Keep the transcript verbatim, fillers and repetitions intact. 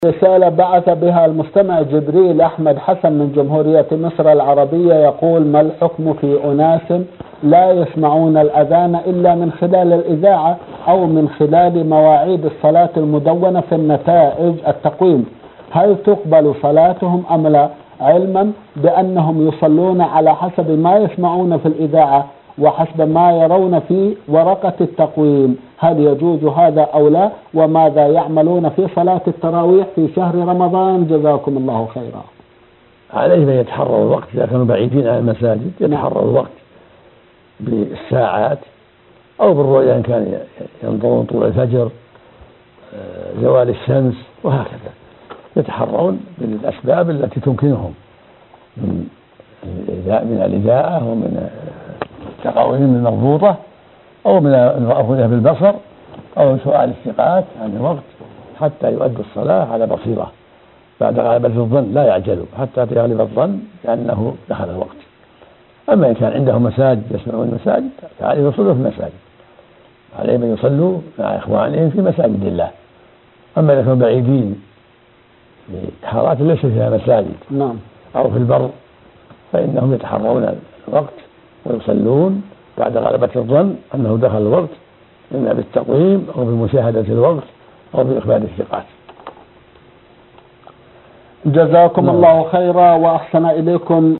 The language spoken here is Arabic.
رسالة بعث بها المستمع جبريل أحمد حسن من جمهورية مصر العربية، يقول: ما الحكم في أناس لا يسمعون الأذان إلا من خلال الإذاعة أو من خلال مواعيد الصلاة المدونة في النتائج التقويم؟ هل تقبل صلاتهم أم لا؟ علما بأنهم يصلون على حسب ما يسمعون في الإذاعة وحسب ما يرون في ورقة التقويم، هل يجوز هذا أو لا؟ وماذا يعملون في صلاة التراويح في شهر رمضان؟ جزاكم الله خيرا. عليه أن يتحروا الوقت إذا كانوا بعيدين عن المساجد، يتحروا الوقت بالساعات أو بالرؤية إن كان ينظرون طول الفجر، زوال الشمس، وهكذا يتحرون بالأسباب التي تمكنهم من من الإذاعة ومن تقاويم المضبوطة أو من الرؤية بالبصر أو سؤال الثقات عن الوقت حتى يؤدوا الصلاة على بصيرة بعد غلبة الظن، لا يعجلوا حتى يغلب الظن لأنه دخل الوقت. أما إن كان عندهم مساجد يسمعون المساجد فعليهم يصلوا في المساجد، عليهم أن يصلوا مع إخوانهم في مساجد الله. أما إذا كانوا بعيدين في حارات ليس فيها مساجد نعم أو في البر فإنهم يتحرون الوقت ويصلون بعد غلبة الظن أنه دخل الوقت، إما بالتقويم أو بمشاهدة الوقت أو بإخبار الثقات. جزاكم الله خيرا وأحسن إليكم.